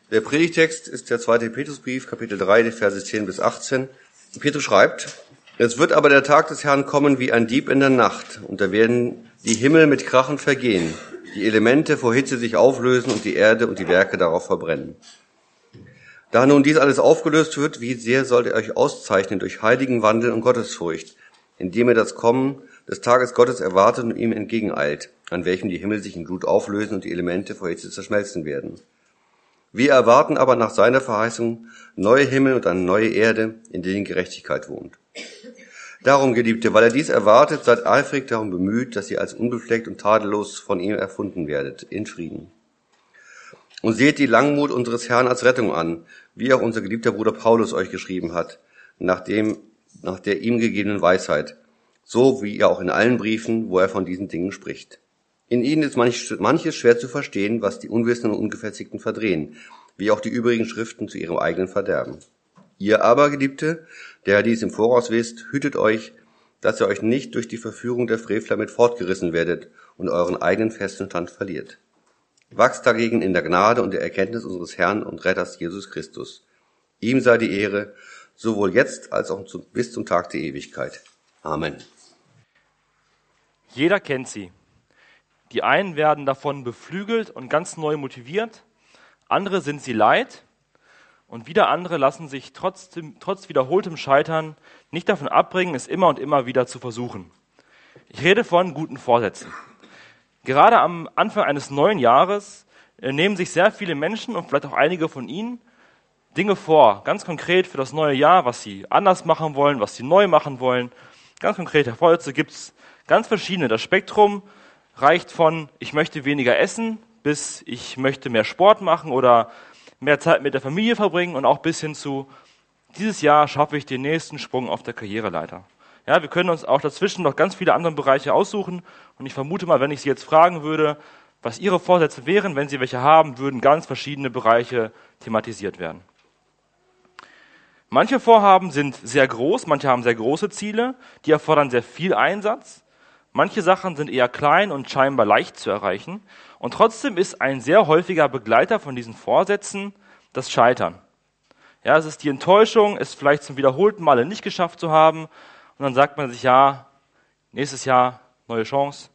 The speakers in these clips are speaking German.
Der Predigtext ist der 2. Petrusbrief, Kapitel 3, die Verse 10 bis 18. Petrus schreibt: Es wird aber der Tag des Herrn kommen wie ein Dieb in der Nacht, und da werden die Himmel mit Krachen vergehen, die Elemente vor Hitze sich auflösen und die Erde und die Werke darauf verbrennen. Da nun dies alles aufgelöst wird, wie sehr sollt ihr euch auszeichnen durch heiligen Wandel und Gottesfurcht, indem ihr das Kommen des Tages Gottes erwartet und ihm entgegeneilt, an welchem die Himmel sich in Glut auflösen und die Elemente vor Hitze zerschmelzen werden. Wir erwarten aber nach seiner Verheißung neue Himmel und eine neue Erde, in denen Gerechtigkeit wohnt. Darum, Geliebte, weil ihr dies erwartet, seid eifrig darum bemüht, dass ihr als unbefleckt und tadellos von ihm erfunden werdet, in Frieden. Und seht die Langmut unseres Herrn als Rettung an, wie auch unser geliebter Bruder Paulus euch geschrieben hat, nach der ihm gegebenen Weisheit, so wie er auch in allen Briefen, wo er von diesen Dingen spricht. In ihnen ist manches schwer zu verstehen, was die Unwissenden und Ungefestigten verdrehen, wie auch die übrigen Schriften zu ihrem eigenen Verderben. Ihr aber, Geliebte, der ihr dies im Voraus wisst, hütet euch, dass ihr euch nicht durch die Verführung der Frevler mit fortgerissen werdet und euren eigenen festen Stand verliert. Wachst dagegen in der Gnade und der Erkenntnis unseres Herrn und Retters Jesus Christus. Ihm sei die Ehre, sowohl jetzt als auch bis zum Tag der Ewigkeit. Amen. Jeder kennt sie. Die einen werden davon beflügelt und ganz neu motiviert, andere sind sie leid und wieder andere lassen sich trotz wiederholtem Scheitern nicht davon abbringen, es immer und immer wieder zu versuchen. Ich rede von guten Vorsätzen. Gerade am Anfang eines neuen Jahres nehmen sich sehr viele Menschen und vielleicht auch einige von Ihnen Dinge vor, ganz konkret für das neue Jahr, was sie anders machen wollen, was sie neu machen wollen. Ganz konkrete Vorsätze gibt es ganz verschiedene. Das Spektrum reicht von ich möchte weniger essen bis ich möchte mehr Sport machen oder mehr Zeit mit der Familie verbringen und auch bis hin zu dieses Jahr schaffe ich den nächsten Sprung auf der Karriereleiter. Ja, wir können uns auch dazwischen noch ganz viele andere Bereiche aussuchen und ich vermute mal, wenn ich Sie jetzt fragen würde, was Ihre Vorsätze wären, wenn Sie welche haben, würden ganz verschiedene Bereiche thematisiert werden. Manche Vorhaben sind sehr groß, manche haben sehr große Ziele, die erfordern sehr viel Einsatz. Manche Sachen sind eher klein und scheinbar leicht zu erreichen. Und trotzdem ist ein sehr häufiger Begleiter von diesen Vorsätzen das Scheitern. Ja, es ist die Enttäuschung, es vielleicht zum wiederholten Male nicht geschafft zu haben. Und dann sagt man sich, ja, nächstes Jahr neue Chance.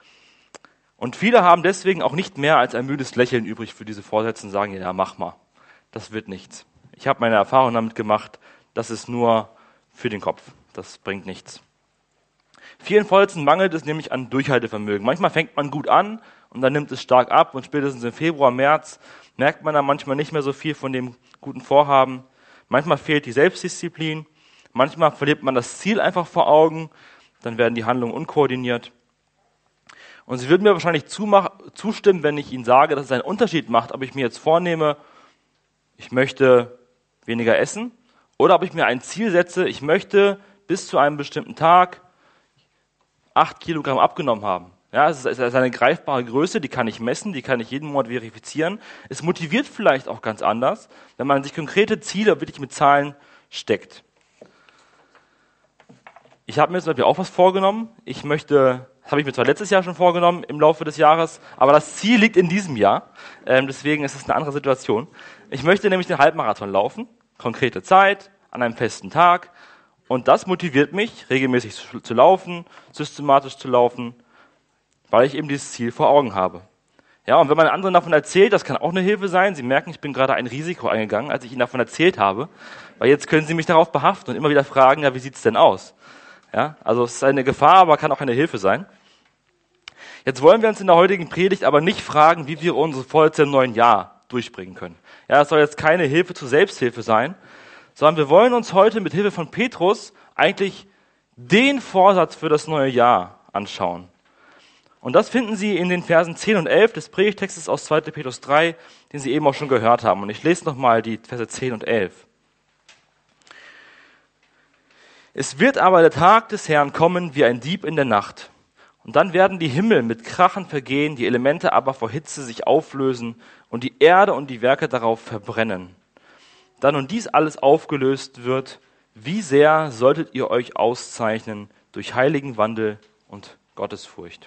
Und viele haben deswegen auch nicht mehr als ein müdes Lächeln übrig für diese Vorsätze und sagen, ja, mach mal, das wird nichts. Ich habe meine Erfahrung damit gemacht, das ist nur für den Kopf, das bringt nichts. Vielen Vorsätzen mangelt es nämlich an Durchhaltevermögen. Manchmal fängt man gut an und dann nimmt es stark ab und spätestens im Februar, März merkt man dann manchmal nicht mehr so viel von dem guten Vorhaben. Manchmal fehlt die Selbstdisziplin, manchmal verliert man das Ziel einfach vor Augen, dann werden die Handlungen unkoordiniert. Und Sie würden mir wahrscheinlich zustimmen, wenn ich Ihnen sage, dass es einen Unterschied macht, ob ich mir jetzt vornehme, ich möchte weniger essen oder ob ich mir ein Ziel setze, ich möchte bis zu einem bestimmten Tag 8 Kilogramm abgenommen haben. Ja, es ist eine greifbare Größe, die kann ich messen, die kann ich jeden Monat verifizieren. Es motiviert vielleicht auch ganz anders, wenn man sich konkrete Ziele wirklich mit Zahlen steckt. Ich habe mir zum Beispiel auch was vorgenommen. Das habe ich mir zwar letztes Jahr schon vorgenommen im Laufe des Jahres, aber das Ziel liegt in diesem Jahr. Deswegen ist es eine andere Situation. Ich möchte nämlich den Halbmarathon laufen, konkrete Zeit, an einem festen Tag. Und das motiviert mich, regelmäßig zu laufen, systematisch zu laufen, weil ich eben dieses Ziel vor Augen habe. Ja, und wenn man anderen davon erzählt, das kann auch eine Hilfe sein. Sie merken, ich bin gerade ein Risiko eingegangen, als ich Ihnen davon erzählt habe, weil jetzt können Sie mich darauf behaften und immer wieder fragen, ja, wie sieht's denn aus? Ja, also es ist eine Gefahr, aber kann auch eine Hilfe sein. Jetzt wollen wir uns in der heutigen Predigt aber nicht fragen, wie wir unsere Vorsätze im neuen Jahr durchbringen können. Ja, es soll jetzt keine Hilfe zur Selbsthilfe sein, sondern wir wollen uns heute mit Hilfe von Petrus eigentlich den Vorsatz für das neue Jahr anschauen. Und das finden Sie in den Versen 10 und 11 des Predigtextes aus 2. Petrus 3, den Sie eben auch schon gehört haben. Und ich lese nochmal die Verse 10 und 11. Es wird aber der Tag des Herrn kommen wie ein Dieb in der Nacht. Und dann werden die Himmel mit Krachen vergehen, die Elemente aber vor Hitze sich auflösen und die Erde und die Werke darauf verbrennen. Da nun dies alles aufgelöst wird, wie sehr solltet ihr euch auszeichnen durch heiligen Wandel und Gottesfurcht.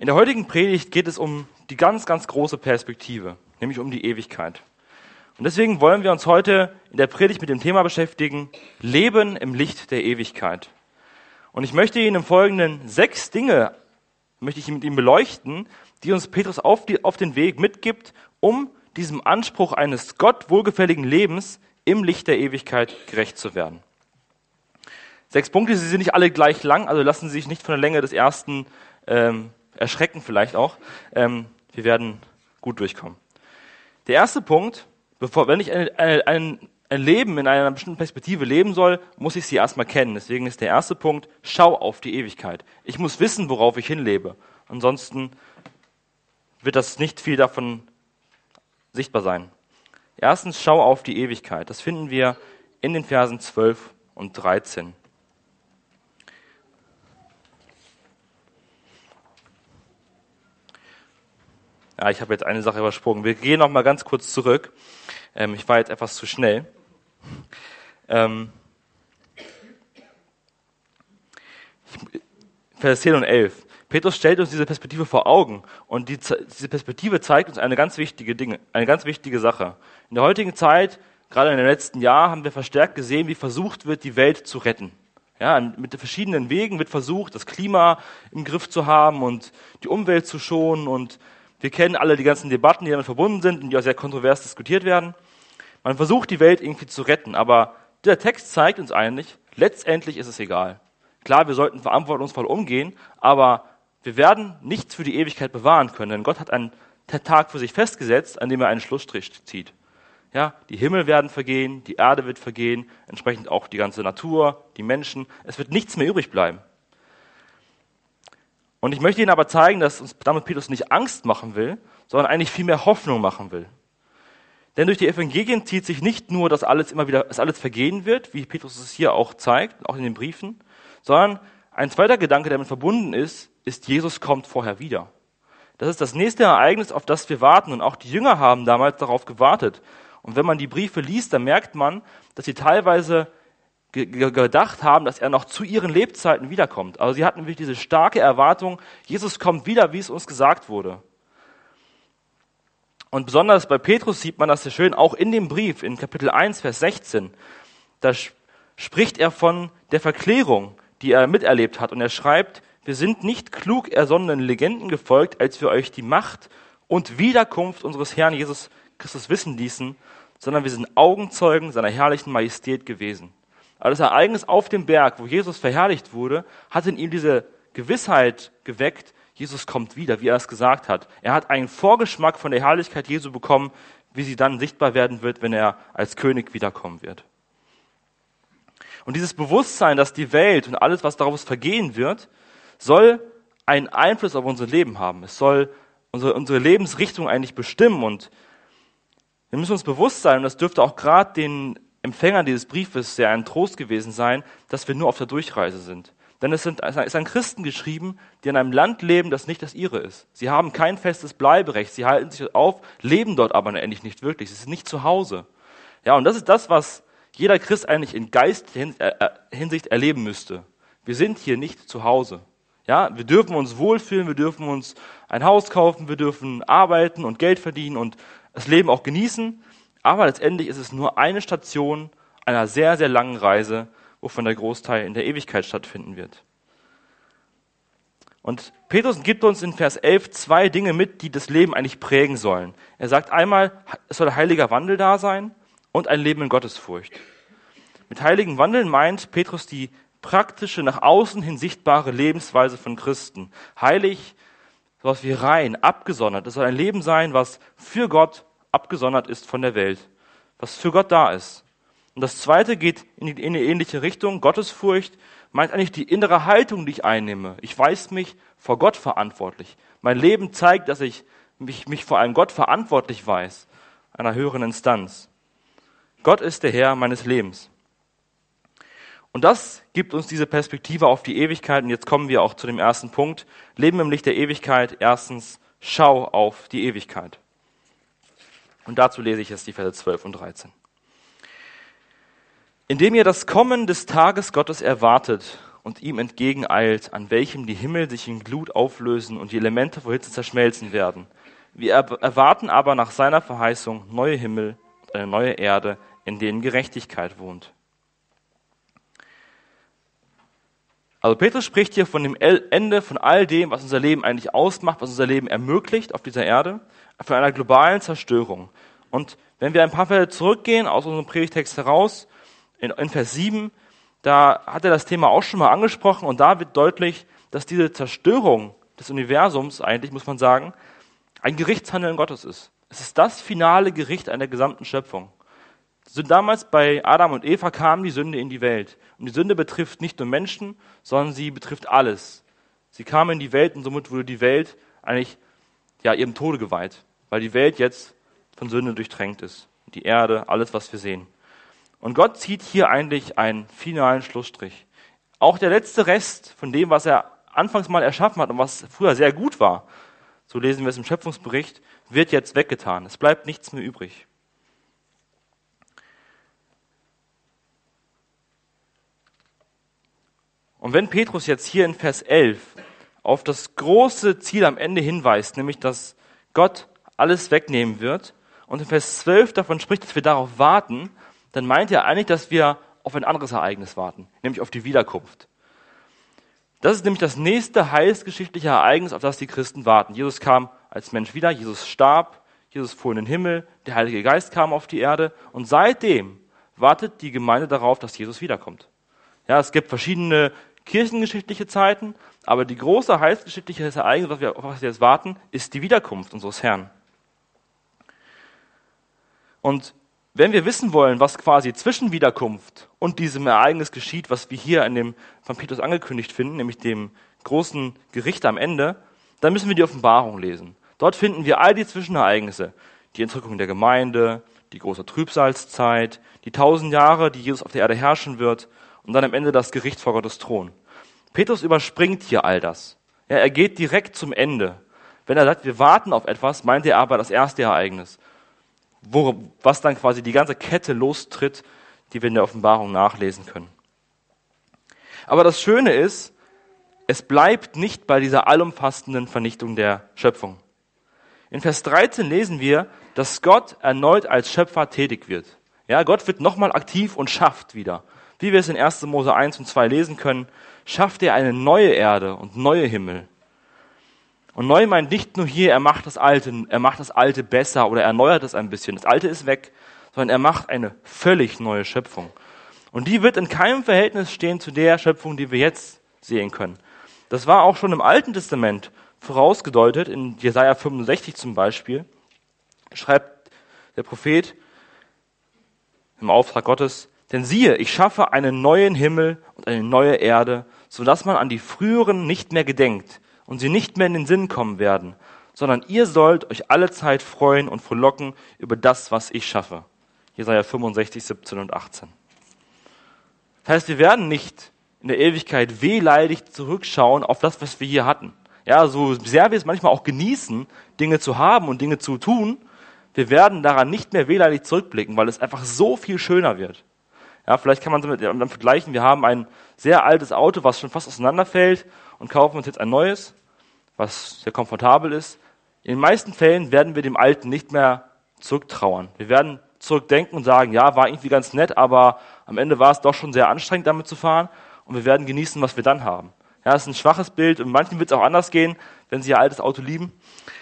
In der heutigen Predigt geht es um die ganz, ganz große Perspektive, nämlich um die Ewigkeit. Und deswegen wollen wir uns heute in der Predigt mit dem Thema beschäftigen, Leben im Licht der Ewigkeit. Und ich möchte Ihnen im Folgenden 6 Dinge, möchte ich mit Ihnen beleuchten, die uns Petrus auf den Weg mitgibt, um diesem Anspruch eines Gott wohlgefälligen Lebens im Licht der Ewigkeit gerecht zu werden. 6 Punkte, sie sind nicht alle gleich lang, also lassen Sie sich nicht von der Länge des ersten erschrecken vielleicht auch. Wir werden gut durchkommen. Der erste Punkt, wenn ich ein Leben in einer bestimmten Perspektive leben soll, muss ich sie erstmal kennen. Deswegen ist der erste Punkt, schau auf die Ewigkeit. Ich muss wissen, worauf ich hinlebe. Ansonsten wird das nicht viel davon sichtbar sein. Erstens, schau auf die Ewigkeit. Das finden wir in den Versen 12 und 13. Ja, ich habe jetzt eine Sache übersprungen. Wir gehen noch mal ganz kurz zurück. Ich war jetzt etwas zu schnell. Vers 10 und 11. Petrus stellt uns diese Perspektive vor Augen und diese Perspektive zeigt uns eine ganz wichtige Sache. In der heutigen Zeit, gerade in den letzten Jahren, haben wir verstärkt gesehen, wie versucht wird, die Welt zu retten. Ja, mit verschiedenen Wegen wird versucht, das Klima im Griff zu haben und die Umwelt zu schonen, und wir kennen alle die ganzen Debatten, die damit verbunden sind und die auch sehr kontrovers diskutiert werden. Man versucht, die Welt irgendwie zu retten, aber der Text zeigt uns eigentlich, letztendlich ist es egal. Klar, wir sollten verantwortungsvoll umgehen, aber wir werden nichts für die Ewigkeit bewahren können, denn Gott hat einen Tag für sich festgesetzt, an dem er einen Schlussstrich zieht. Ja, die Himmel werden vergehen, die Erde wird vergehen, entsprechend auch die ganze Natur, die Menschen. Es wird nichts mehr übrig bleiben. Und ich möchte Ihnen aber zeigen, dass uns damit Petrus nicht Angst machen will, sondern eigentlich viel mehr Hoffnung machen will. Denn durch die Evangelien zieht sich nicht nur, dass alles vergehen wird, wie Petrus es hier auch zeigt, auch in den Briefen, sondern ein zweiter Gedanke, der damit verbunden ist, Jesus kommt vorher wieder. Das ist das nächste Ereignis, auf das wir warten, und auch die Jünger haben damals darauf gewartet. Und wenn man die Briefe liest, dann merkt man, dass sie teilweise gedacht haben, dass er noch zu ihren Lebzeiten wiederkommt. Also sie hatten wirklich diese starke Erwartung, Jesus kommt wieder, wie es uns gesagt wurde. Und besonders bei Petrus sieht man das sehr schön, auch in dem Brief, in Kapitel 1, Vers 16. Da spricht er von der Verklärung, die er miterlebt hat. Und er schreibt, wir sind nicht klug ersonnenen Legenden gefolgt, als wir euch die Macht und Wiederkunft unseres Herrn Jesus Christus wissen ließen, sondern wir sind Augenzeugen seiner herrlichen Majestät gewesen. Also das Ereignis auf dem Berg, wo Jesus verherrlicht wurde, hat in ihm diese Gewissheit geweckt, Jesus kommt wieder, wie er es gesagt hat. Er hat einen Vorgeschmack von der Herrlichkeit Jesu bekommen, wie sie dann sichtbar werden wird, wenn er als König wiederkommen wird. Und dieses Bewusstsein, dass die Welt und alles, was daraus vergehen wird, soll einen Einfluss auf unser Leben haben. Es soll unsere Lebensrichtung eigentlich bestimmen. Und wir müssen uns bewusst sein, und das dürfte auch gerade den Empfängern dieses Briefes sehr ein Trost gewesen sein, dass wir nur auf der Durchreise sind. Denn es ist an Christen geschrieben, die in einem Land leben, das nicht das ihre ist. Sie haben kein festes Bleiberecht, sie halten sich auf, leben dort aber endlich nicht wirklich. Sie sind nicht zu Hause. Ja, und das ist das, was jeder Christ eigentlich in geistlicher Hinsicht erleben müsste. Wir sind hier nicht zu Hause. Ja, wir dürfen uns wohlfühlen, wir dürfen uns ein Haus kaufen, wir dürfen arbeiten und Geld verdienen und das Leben auch genießen. Aber letztendlich ist es nur eine Station einer sehr, sehr langen Reise, wovon der Großteil in der Ewigkeit stattfinden wird. Und Petrus gibt uns in Vers 11 2 Dinge mit, die das Leben eigentlich prägen sollen. Er sagt einmal, es soll heiliger Wandel da sein und ein Leben in Gottesfurcht. Mit heiligen Wandeln meint Petrus die praktische, nach außen hin sichtbare Lebensweise von Christen. Heilig, sowas wie rein, abgesondert. Es soll ein Leben sein, was für Gott abgesondert ist von der Welt, was für Gott da ist. Und das Zweite geht in eine ähnliche Richtung. Gottesfurcht meint eigentlich die innere Haltung, die ich einnehme. Ich weiß mich vor Gott verantwortlich. Mein Leben zeigt, dass ich mich vor einem Gott verantwortlich weiß, einer höheren Instanz. Gott ist der Herr meines Lebens. Und das gibt uns diese Perspektive auf die Ewigkeit. Und jetzt kommen wir auch zu dem ersten Punkt. Leben im Licht der Ewigkeit. Erstens, schau auf die Ewigkeit. Und dazu lese ich jetzt die Verse 12 und 13. Indem ihr das Kommen des Tages Gottes erwartet und ihm entgegeneilt, an welchem die Himmel sich in Glut auflösen und die Elemente vor Hitze zerschmelzen werden. Wir erwarten aber nach seiner Verheißung neue Himmel und eine neue Erde, in denen Gerechtigkeit wohnt. Also Petrus spricht hier von dem Ende von all dem, was unser Leben eigentlich ausmacht, was unser Leben ermöglicht auf dieser Erde, von einer globalen Zerstörung. Und wenn wir ein paar Fälle zurückgehen aus unserem Predigtext heraus, in Vers 7, da hat er das Thema auch schon mal angesprochen und da wird deutlich, dass diese Zerstörung des Universums eigentlich, muss man sagen, ein Gerichtshandeln Gottes ist. Es ist das finale Gericht an der gesamten Schöpfung. Damals bei Adam und Eva kam die Sünde in die Welt. Und die Sünde betrifft nicht nur Menschen, sondern sie betrifft alles. Sie kam in die Welt und somit wurde die Welt eigentlich ihrem Tode geweiht, weil die Welt jetzt von Sünde durchtränkt ist. Die Erde, alles, was wir sehen. Und Gott zieht hier eigentlich einen finalen Schlussstrich. Auch der letzte Rest von dem, was er anfangs mal erschaffen hat und was früher sehr gut war, so lesen wir es im Schöpfungsbericht, wird jetzt weggetan. Es bleibt nichts mehr übrig. Und wenn Petrus jetzt hier in Vers 11 auf das große Ziel am Ende hinweist, nämlich dass Gott alles wegnehmen wird, und in Vers 12 davon spricht, dass wir darauf warten, dann meint er eigentlich, dass wir auf ein anderes Ereignis warten, nämlich auf die Wiederkunft. Das ist nämlich das nächste heilsgeschichtliche Ereignis, auf das die Christen warten. Jesus kam als Mensch wieder, Jesus starb, Jesus fuhr in den Himmel, der Heilige Geist kam auf die Erde und seitdem wartet die Gemeinde darauf, dass Jesus wiederkommt. Ja, es gibt verschiedene kirchengeschichtliche Zeiten, aber die große heilsgeschichtliche Ereignis, auf was wir jetzt warten, ist die Wiederkunft unseres Herrn. Und wenn wir wissen wollen, was quasi zwischen Wiederkunft und diesem Ereignis geschieht, was wir hier in dem von Petrus angekündigt finden, nämlich dem großen Gericht am Ende, dann müssen wir die Offenbarung lesen. Dort finden wir all die Zwischenereignisse, die Entrückung der Gemeinde, die große Trübsalzeit, die 1000 Jahre, die Jesus auf der Erde herrschen wird und dann am Ende das Gericht vor Gottes Thron. Petrus überspringt hier all das. Ja, er geht direkt zum Ende. Wenn er sagt, wir warten auf etwas, meint er aber das erste Ereignis, was dann quasi die ganze Kette lostritt, die wir in der Offenbarung nachlesen können. Aber das Schöne ist, es bleibt nicht bei dieser allumfassenden Vernichtung der Schöpfung. In Vers 13 lesen wir, dass Gott erneut als Schöpfer tätig wird. Ja, Gott wird nochmal aktiv und schafft wieder. Wie wir es in 1. Mose 1 und 2 lesen können, schafft er eine neue Erde und neue Himmel. Und neu meint nicht nur hier, er macht das Alte besser oder erneuert es ein bisschen. Das Alte ist weg, sondern er macht eine völlig neue Schöpfung. Und die wird in keinem Verhältnis stehen zu der Schöpfung, die wir jetzt sehen können. Das war auch schon im Alten Testament vorausgedeutet, in Jesaja 65 zum Beispiel, schreibt der Prophet im Auftrag Gottes, denn siehe, ich schaffe einen neuen Himmel und eine neue Erde, sodass man an die früheren nicht mehr gedenkt und sie nicht mehr in den Sinn kommen werden, sondern ihr sollt euch allezeit freuen und frohlocken über das, was ich schaffe. Jesaja 65, 17 und 18. Das heißt, wir werden nicht in der Ewigkeit wehleidig zurückschauen auf das, was wir hier hatten. Ja, so sehr wir es manchmal auch genießen, Dinge zu haben und Dinge zu tun, wir werden daran nicht mehr wehleidig zurückblicken, weil es einfach so viel schöner wird. Ja, vielleicht kann man dann vergleichen, wir haben ein sehr altes Auto, was schon fast auseinanderfällt und kaufen uns jetzt ein neues, was sehr komfortabel ist. In den meisten Fällen werden wir dem Alten nicht mehr zurücktrauern. Wir werden zurückdenken und sagen, ja, war irgendwie ganz nett, aber am Ende war es doch schon sehr anstrengend, damit zu fahren und wir werden genießen, was wir dann haben. Ja, das ist ein schwaches Bild und manchen wird es auch anders gehen, wenn sie ihr altes Auto lieben.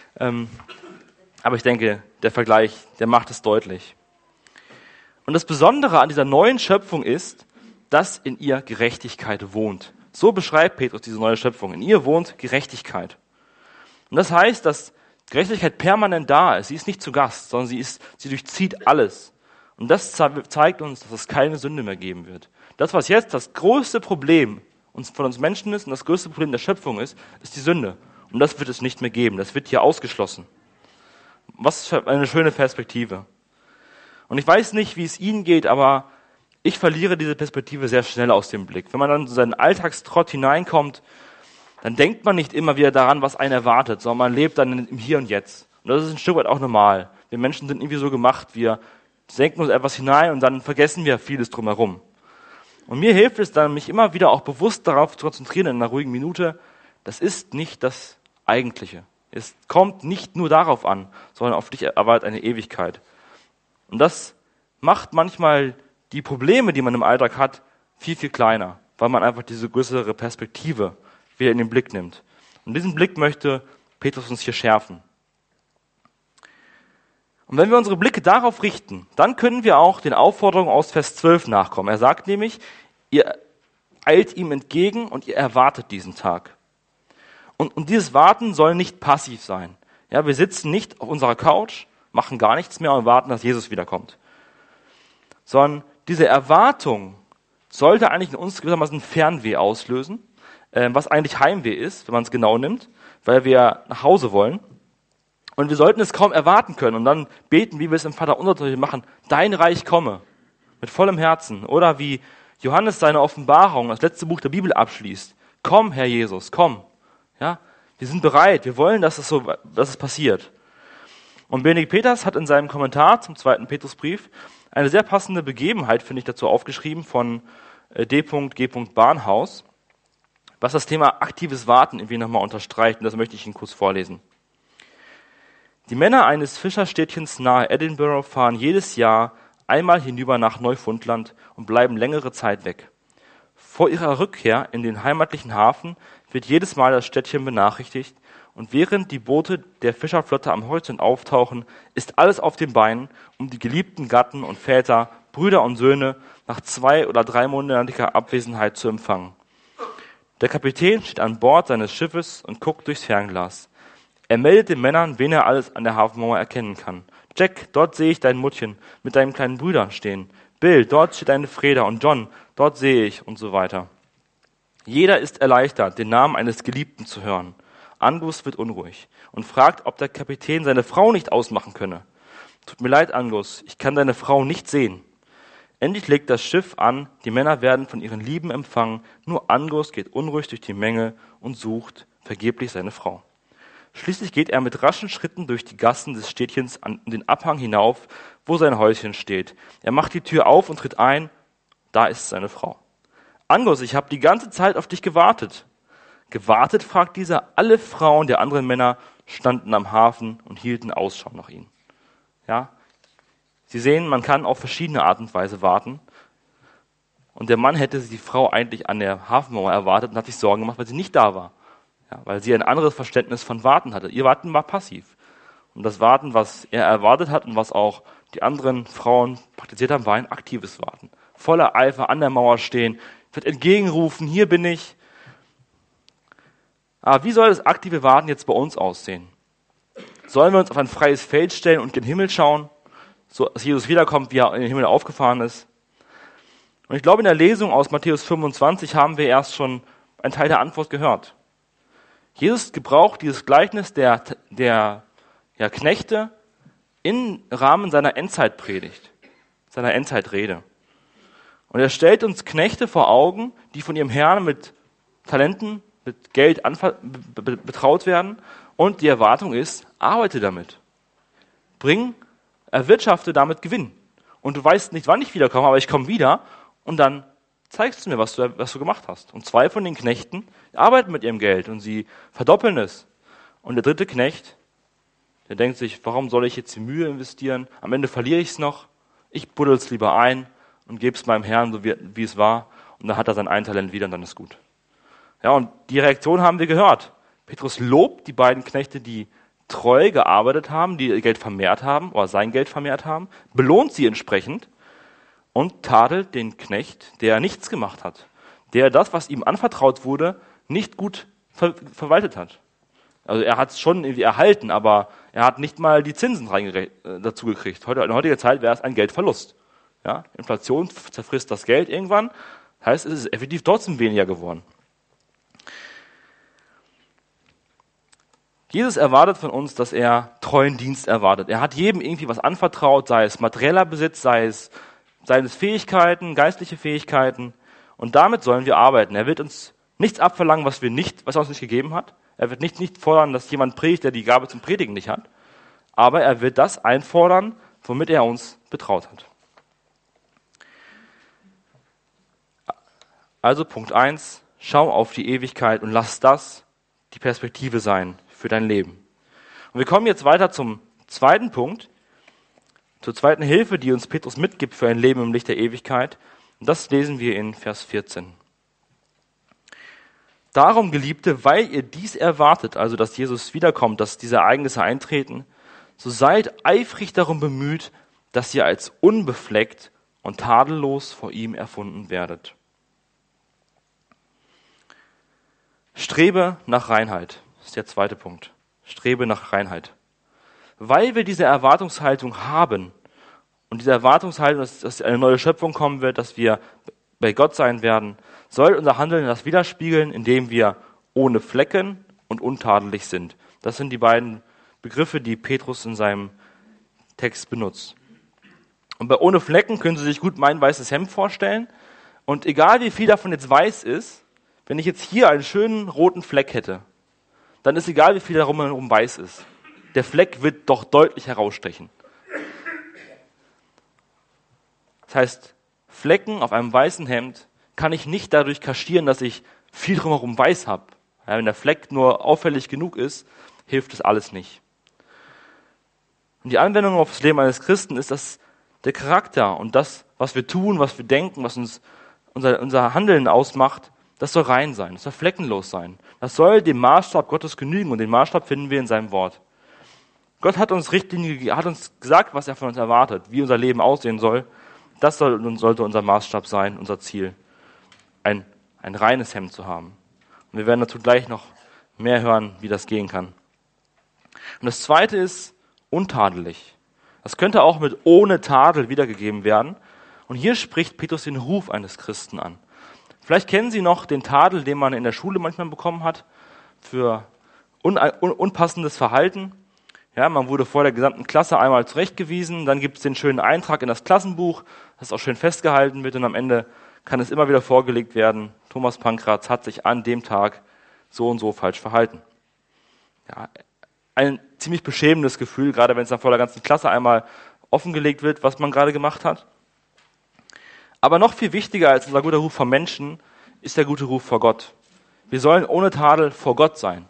Aber ich denke, der Vergleich, der macht es deutlich. Und das Besondere an dieser neuen Schöpfung ist, dass in ihr Gerechtigkeit wohnt. So beschreibt Petrus diese neue Schöpfung. In ihr wohnt Gerechtigkeit. Und das heißt, dass Gerechtigkeit permanent da ist. Sie ist nicht zu Gast, sondern sie durchzieht alles. Und das zeigt uns, dass es keine Sünde mehr geben wird. Das, was jetzt das größte Problem von uns Menschen ist und das größte Problem der Schöpfung ist die Sünde. Und das wird es nicht mehr geben. Das wird hier ausgeschlossen. Was für eine schöne Perspektive. Und ich weiß nicht, wie es Ihnen geht, aber ich verliere diese Perspektive sehr schnell aus dem Blick. Wenn man dann in seinen Alltagstrott hineinkommt, dann denkt man nicht immer wieder daran, was einen erwartet, sondern man lebt dann im Hier und Jetzt. Und das ist ein Stück weit auch normal. Wir Menschen sind irgendwie so gemacht, wir senken uns etwas hinein und dann vergessen wir vieles drumherum. Und mir hilft es dann, mich immer wieder auch bewusst darauf zu konzentrieren in einer ruhigen Minute, das ist nicht das Eigentliche. Es kommt nicht nur darauf an, sondern auf dich erwartet eine Ewigkeit. Und das macht manchmal die Probleme, die man im Alltag hat, viel, viel kleiner, weil man einfach diese größere Perspektive wieder in den Blick nimmt. Und diesen Blick möchte Petrus uns hier schärfen. Und wenn wir unsere Blicke darauf richten, dann können wir auch den Aufforderungen aus Vers 12 nachkommen. Er sagt nämlich, ihr eilt ihm entgegen und ihr erwartet diesen Tag. Und dieses Warten soll nicht passiv sein. Ja, wir sitzen nicht auf unserer Couch, machen gar nichts mehr und warten, dass Jesus wiederkommt. Sondern diese Erwartung sollte eigentlich in uns gewissermaßen Fernweh auslösen, was eigentlich Heimweh ist, wenn man es genau nimmt, weil wir nach Hause wollen. Und wir sollten es kaum erwarten können und dann beten, wie wir es im Vaterunser machen, dein Reich komme, mit vollem Herzen. Oder wie Johannes seine Offenbarung, das letzte Buch der Bibel abschließt. Komm, Herr Jesus, komm. Ja, wir sind bereit, wir wollen, dass es passiert. Und Benedikt Peters hat in seinem Kommentar zum 2. Petrusbrief eine sehr passende Begebenheit, finde ich, dazu aufgeschrieben von D.G. Barnhaus, was das Thema aktives Warten irgendwie nochmal unterstreicht. Und das möchte ich Ihnen kurz vorlesen. Die Männer eines Fischerstädtchens nahe Edinburgh fahren jedes Jahr einmal hinüber nach Neufundland und bleiben längere Zeit weg. Vor ihrer Rückkehr in den heimatlichen Hafen wird jedes Mal das Städtchen benachrichtigt und während die Boote der Fischerflotte am Horizont auftauchen, ist alles auf den Beinen, um die geliebten Gatten und Väter, Brüder und Söhne nach 2 oder 3 monatiger Abwesenheit zu empfangen. Der Kapitän steht an Bord seines Schiffes und guckt durchs Fernglas. Er meldet den Männern, wen er alles an der Hafenmauer erkennen kann. Jack, dort sehe ich dein Muttchen mit deinen kleinen Brüdern stehen. Bill, dort steht deine Freda und John, dort sehe ich und so weiter. Jeder ist erleichtert, den Namen eines Geliebten zu hören. Angus wird unruhig und fragt, ob der Kapitän seine Frau nicht ausmachen könne. Tut mir leid, Angus, ich kann deine Frau nicht sehen. Endlich legt das Schiff an, die Männer werden von ihren Lieben empfangen, nur Angus geht unruhig durch die Menge und sucht vergeblich seine Frau. Schließlich geht er mit raschen Schritten durch die Gassen des Städtchens an den Abhang hinauf, wo sein Häuschen steht. Er macht die Tür auf und tritt ein. Da ist seine Frau. Angus, ich habe die ganze Zeit auf dich gewartet. Gewartet, fragt dieser. Alle Frauen der anderen Männer standen am Hafen und hielten Ausschau nach ihm. Ja? Sie sehen, man kann auf verschiedene Art und Weise warten. Und der Mann hätte die Frau eigentlich an der Hafenmauer erwartet und hat sich Sorgen gemacht, weil sie nicht da war. Ja, weil sie ein anderes Verständnis von Warten hatte. Ihr Warten war passiv. Und das Warten, was er erwartet hat und was auch die anderen Frauen praktiziert haben, war ein aktives Warten. Voller Eifer an der Mauer stehen, wird entgegenrufen, hier bin ich. Aber wie soll das aktive Warten jetzt bei uns aussehen? Sollen wir uns auf ein freies Feld stellen und in den Himmel schauen, so dass Jesus wiederkommt, wie er in den Himmel aufgefahren ist? Und ich glaube, in der Lesung aus Matthäus 25 haben wir erst schon einen Teil der Antwort gehört. Jesus gebraucht dieses Gleichnis der Knechte im Rahmen seiner Endzeitpredigt, seiner Endzeitrede. Und er stellt uns Knechte vor Augen, die von ihrem Herrn mit Talenten, mit Geld betraut werden. Und die Erwartung ist, arbeite damit. Erwirtschafte damit Gewinn. Und du weißt nicht, wann ich wiederkomme, aber ich komme wieder und dann zeigst du mir, was du gemacht hast. Und 2 von den Knechten arbeiten mit ihrem Geld und sie verdoppeln es. Und der 3. Knecht, der denkt sich, warum soll ich jetzt die Mühe investieren? Am Ende verliere ich es noch. Ich buddel es lieber ein und gebe es meinem Herrn, so wie es war. Und dann hat er sein ein Talent wieder und dann ist gut. Ja, und die Reaktion haben wir gehört. Petrus lobt die beiden Knechte, die treu gearbeitet haben, die ihr Geld vermehrt haben oder sein Geld vermehrt haben, belohnt sie entsprechend und tadelt den Knecht, der nichts gemacht hat, der das, was ihm anvertraut wurde, nicht gut verwaltet hat. Also er hat es schon irgendwie erhalten, aber er hat nicht mal die Zinsen dazu gekriegt. In heutiger Zeit wäre es ein Geldverlust. Ja? Inflation zerfrisst das Geld irgendwann, heißt, es ist effektiv trotzdem weniger geworden. Jesus erwartet von uns, dass er treuen Dienst erwartet. Er hat jedem irgendwie was anvertraut, sei es materieller Besitz, sei es seine Fähigkeiten, geistliche Fähigkeiten. Und damit sollen wir arbeiten. Er wird uns nichts abverlangen, was er uns nicht gegeben hat. Er wird nicht fordern, dass jemand predigt, der die Gabe zum Predigen nicht hat. Aber er wird das einfordern, womit er uns betraut hat. Also Punkt 1, schau auf die Ewigkeit und lass das die Perspektive sein für dein Leben. Und wir kommen jetzt weiter zum zweiten Punkt, zur zweiten Hilfe, die uns Petrus mitgibt für ein Leben im Licht der Ewigkeit. Und das lesen wir in Vers 14. Darum, Geliebte, weil ihr dies erwartet, also dass Jesus wiederkommt, dass diese Ereignisse eintreten, so seid eifrig darum bemüht, dass ihr als unbefleckt und tadellos vor ihm erfunden werdet. Strebe nach Reinheit, das ist der zweite Punkt. Strebe nach Reinheit. Weil wir diese Erwartungshaltung haben und diese Erwartungshaltung, dass eine neue Schöpfung kommen wird, dass wir bei Gott sein werden, soll unser Handeln das widerspiegeln, indem wir ohne Flecken und untadelig sind. Das sind die beiden Begriffe, die Petrus in seinem Text benutzt. Und bei ohne Flecken können Sie sich gut mein weißes Hemd vorstellen. Und egal wie viel davon jetzt weiß ist, wenn ich jetzt hier einen schönen roten Fleck hätte, dann ist egal wie viel darum herum weiß ist. Der Fleck wird doch deutlich herausstechen. Das heißt, Flecken auf einem weißen Hemd kann ich nicht dadurch kaschieren, dass ich viel drumherum weiß habe. Ja, wenn der Fleck nur auffällig genug ist, hilft das alles nicht. Und die Anwendung auf das Leben eines Christen ist, dass der Charakter und das, was wir tun, was wir denken, was uns unser Handeln ausmacht, das soll rein sein, das soll fleckenlos sein. Das soll dem Maßstab Gottes genügen und den Maßstab finden wir in seinem Wort. Gott hat uns Richtlinien, hat uns gesagt, was er von uns erwartet, wie unser Leben aussehen soll. Das sollte unser Maßstab sein, unser Ziel, ein reines Hemd zu haben. Und wir werden dazu gleich noch mehr hören, wie das gehen kann. Und das Zweite ist untadelig. Das könnte auch mit ohne Tadel wiedergegeben werden. Und hier spricht Petrus den Ruf eines Christen an. Vielleicht kennen Sie noch den Tadel, den man in der Schule manchmal bekommen hat, für unpassendes Verhalten. Ja, man wurde vor der gesamten Klasse einmal zurechtgewiesen, dann gibt es den schönen Eintrag in das Klassenbuch, das auch schön festgehalten wird und am Ende kann es immer wieder vorgelegt werden, Thomas Pankratz hat sich an dem Tag so und so falsch verhalten. Ja, ein ziemlich beschämendes Gefühl, gerade wenn es dann vor der ganzen Klasse einmal offengelegt wird, was man gerade gemacht hat. Aber noch viel wichtiger als unser guter Ruf vor Menschen ist der gute Ruf vor Gott. Wir sollen ohne Tadel vor Gott sein.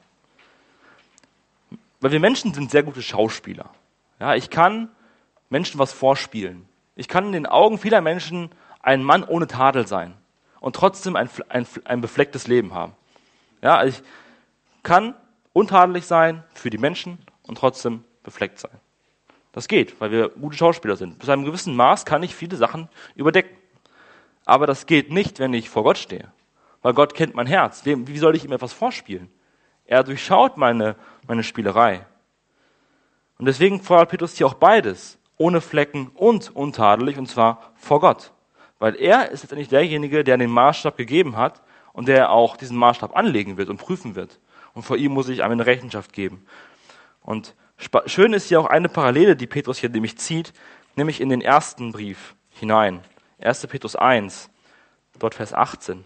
Weil wir Menschen sind sehr gute Schauspieler. Ja, ich kann Menschen was vorspielen. Ich kann in den Augen vieler Menschen ein Mann ohne Tadel sein und trotzdem ein beflecktes Leben haben. Ja, ich kann untadelig sein für die Menschen und trotzdem befleckt sein. Das geht, weil wir gute Schauspieler sind. Bis zu einem gewissen Maß kann ich viele Sachen überdecken. Aber das geht nicht, wenn ich vor Gott stehe. Weil Gott kennt mein Herz. Wie soll ich ihm etwas vorspielen? Er durchschaut meine Spielerei. Und deswegen fordert Petrus hier auch beides. Ohne Flecken und untadelig, und zwar vor Gott. Weil er ist letztendlich derjenige, der den Maßstab gegeben hat und der auch diesen Maßstab anlegen wird und prüfen wird. Und vor ihm muss ich einem eine Rechenschaft geben. Und schön ist hier auch eine Parallele, die Petrus hier nämlich zieht, nämlich in den ersten Brief hinein. 1. Petrus 1, dort Vers 18.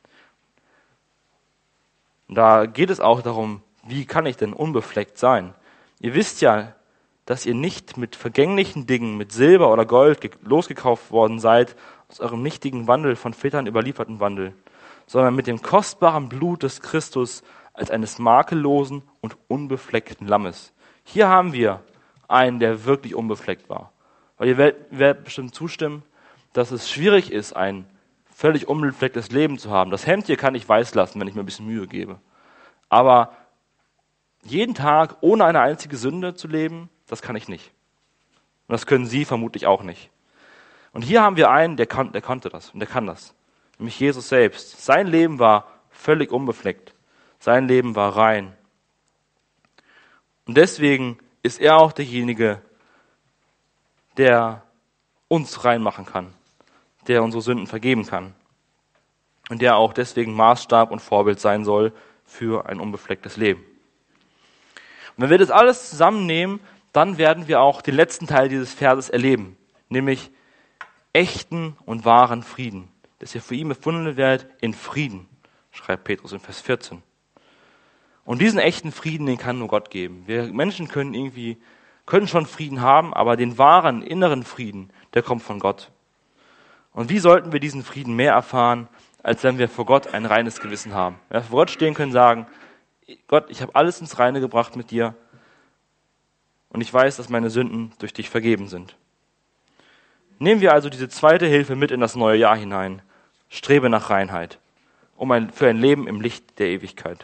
Und da geht es auch darum, wie kann ich denn unbefleckt sein? Ihr wisst ja, dass ihr nicht mit vergänglichen Dingen, mit Silber oder Gold losgekauft worden seid, aus eurem nichtigen Wandel, von Vätern überlieferten Wandel, sondern mit dem kostbaren Blut des Christus als eines makellosen und unbefleckten Lammes. Hier haben wir einen, der wirklich unbefleckt war. Weil ihr werdet bestimmt zustimmen, dass es schwierig ist, ein völlig unbeflecktes Leben zu haben. Das Hemd hier kann ich weiß lassen, wenn ich mir ein bisschen Mühe gebe. Aber jeden Tag ohne eine einzige Sünde zu leben, das kann ich nicht. Und das können Sie vermutlich auch nicht. Und hier haben wir einen, der konnte das und der kann das. Nämlich Jesus selbst. Sein Leben war völlig unbefleckt. Sein Leben war rein. Und deswegen ist er auch derjenige, der uns reinmachen kann, der unsere Sünden vergeben kann und der auch deswegen Maßstab und Vorbild sein soll für ein unbeflecktes Leben. Und wenn wir das alles zusammennehmen, dann werden wir auch den letzten Teil dieses Verses erleben, nämlich echten und wahren Frieden, dass ihr für ihn erfunden werdet in Frieden, schreibt Petrus in Vers 14. Und diesen echten Frieden, den kann nur Gott geben. Wir Menschen können schon Frieden haben, aber den wahren inneren Frieden, der kommt von Gott. Und wie sollten wir diesen Frieden mehr erfahren, als wenn wir vor Gott ein reines Gewissen haben. Wenn wir vor Gott stehen können, sagen, Gott, ich habe alles ins Reine gebracht mit dir und ich weiß, dass meine Sünden durch dich vergeben sind. Nehmen wir also diese zweite Hilfe mit in das neue Jahr hinein. Strebe nach Reinheit, für ein Leben im Licht der Ewigkeit.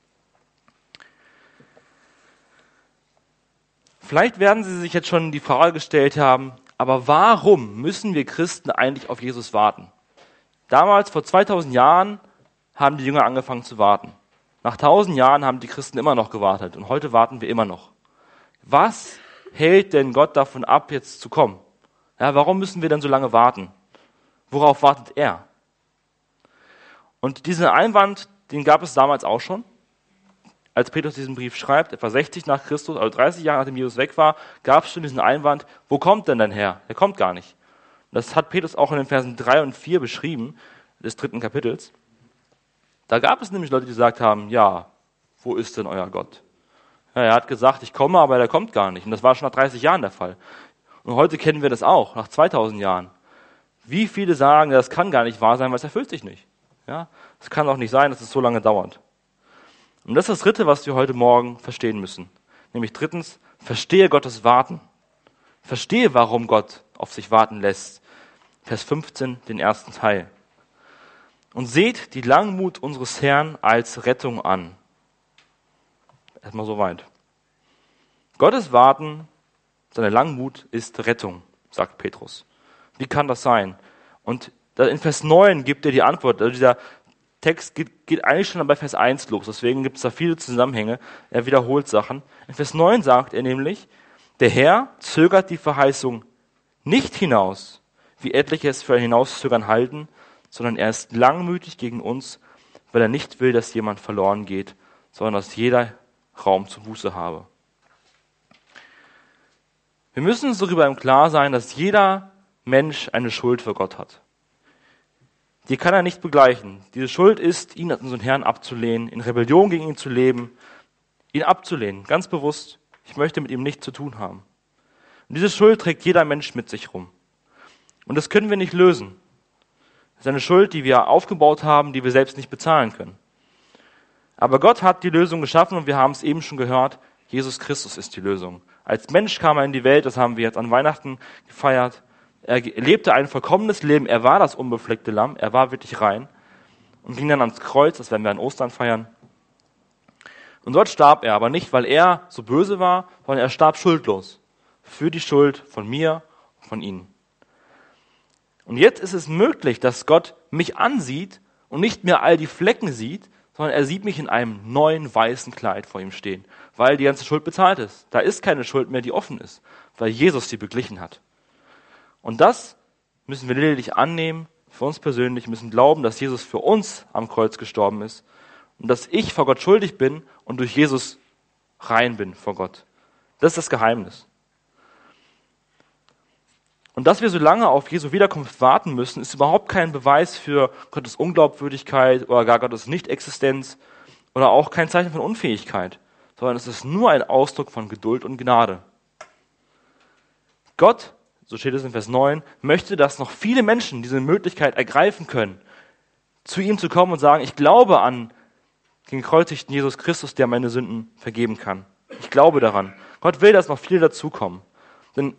Vielleicht werden Sie sich jetzt schon die Frage gestellt haben, aber warum müssen wir Christen eigentlich auf Jesus warten? Damals, vor 2000 Jahren, haben die Jünger angefangen zu warten. Nach 1000 Jahren haben die Christen immer noch gewartet und heute warten wir immer noch. Was hält denn Gott davon ab, jetzt zu kommen? Ja, warum müssen wir denn so lange warten? Worauf wartet er? Und diesen Einwand, den gab es damals auch schon. Als Petrus diesen Brief schreibt, etwa 60 nach Christus, also 30 Jahre nachdem Jesus weg war, gab es schon diesen Einwand, wo kommt denn dein Herr? Er kommt gar nicht. Und das hat Petrus auch in den Versen 3 und 4 beschrieben, des 3. Kapitels. Da gab es nämlich Leute, die gesagt haben, ja, wo ist denn euer Gott? Ja, er hat gesagt, ich komme, aber der kommt gar nicht. Und das war schon nach 30 Jahren der Fall. Und heute kennen wir das auch, nach 2000 Jahren. Wie viele sagen, das kann gar nicht wahr sein, weil es erfüllt sich nicht. Ja, es kann auch nicht sein, dass es so lange dauert. Und das ist das Dritte, was wir heute Morgen verstehen müssen. Nämlich drittens, verstehe Gottes Warten. Verstehe, warum Gott auf sich warten lässt. Vers 15, den ersten Teil. Und seht die Langmut unseres Herrn als Rettung an. Erstmal so weit. Gottes Warten, seine Langmut ist Rettung, sagt Petrus. Wie kann das sein? Und in Vers 9 gibt er die Antwort. Also dieser Text geht eigentlich schon bei Vers 1 los, deswegen gibt es da viele Zusammenhänge. Er wiederholt Sachen. In Vers 9 sagt er nämlich, der Herr zögert die Verheißung nicht hinaus, wie etliche es für ein Hinauszögern halten, sondern er ist langmütig gegen uns, weil er nicht will, dass jemand verloren geht, sondern dass jeder Raum zur Buße habe. Wir müssen uns darüber im Klaren sein, dass jeder Mensch eine Schuld vor Gott hat. Die kann er nicht begleichen. Diese Schuld ist, ihn als unseren Herrn abzulehnen, in Rebellion gegen ihn zu leben, ihn abzulehnen, ganz bewusst. Ich möchte mit ihm nichts zu tun haben. Und diese Schuld trägt jeder Mensch mit sich rum. Und das können wir nicht lösen. Das ist eine Schuld, die wir aufgebaut haben, die wir selbst nicht bezahlen können. Aber Gott hat die Lösung geschaffen und wir haben es eben schon gehört, Jesus Christus ist die Lösung. Als Mensch kam er in die Welt, das haben wir jetzt an Weihnachten gefeiert. Er lebte ein vollkommenes Leben, er war das unbefleckte Lamm, er war wirklich rein und ging dann ans Kreuz, das werden wir an Ostern feiern. Und dort starb er, aber nicht, weil er so böse war, sondern er starb schuldlos. Für die Schuld von mir und von ihnen. Und jetzt ist es möglich, dass Gott mich ansieht und nicht mehr all die Flecken sieht, sondern er sieht mich in einem neuen weißen Kleid vor ihm stehen, weil die ganze Schuld bezahlt ist. Da ist keine Schuld mehr, die offen ist, weil Jesus sie beglichen hat. Und das müssen wir lediglich annehmen, für uns persönlich, müssen glauben, dass Jesus für uns am Kreuz gestorben ist und dass ich vor Gott schuldig bin und durch Jesus rein bin vor Gott. Das ist das Geheimnis. Und dass wir so lange auf Jesu Wiederkunft warten müssen, ist überhaupt kein Beweis für Gottes Unglaubwürdigkeit oder gar Gottes Nichtexistenz oder auch kein Zeichen von Unfähigkeit, sondern es ist nur ein Ausdruck von Geduld und Gnade. Gott, so steht es in Vers 9, möchte, dass noch viele Menschen diese Möglichkeit ergreifen können, zu ihm zu kommen und sagen, ich glaube an den gekreuzigten Jesus Christus, der meine Sünden vergeben kann. Ich glaube daran. Gott will, dass noch viele dazukommen. Und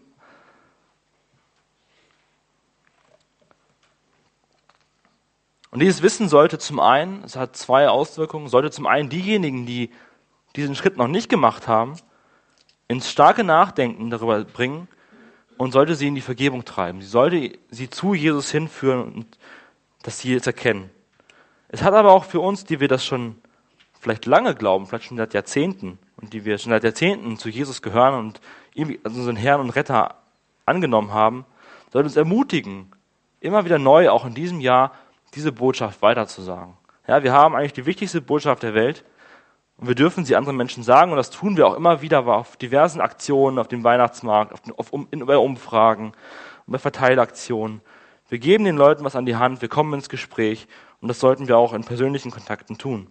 dieses Wissen sollte zum einen, es hat zwei Auswirkungen, sollte zum einen diejenigen, die diesen Schritt noch nicht gemacht haben, ins starke Nachdenken darüber bringen und sollte sie in die Vergebung treiben. Sie sollte sie zu Jesus hinführen und dass sie es erkennen. Es hat aber auch für uns, die wir das schon vielleicht lange glauben, vielleicht schon seit Jahrzehnten und die wir schon seit Jahrzehnten zu Jesus gehören und ihn als unseren Herrn und Retter angenommen haben, sollte uns ermutigen, immer wieder neu, auch in diesem Jahr, diese Botschaft weiterzusagen. Ja, wir haben eigentlich die wichtigste Botschaft der Welt und wir dürfen sie anderen Menschen sagen und das tun wir auch immer wieder auf diversen Aktionen, auf dem Weihnachtsmarkt, bei Umfragen, bei Verteilaktionen. Wir geben den Leuten was an die Hand, wir kommen ins Gespräch und das sollten wir auch in persönlichen Kontakten tun.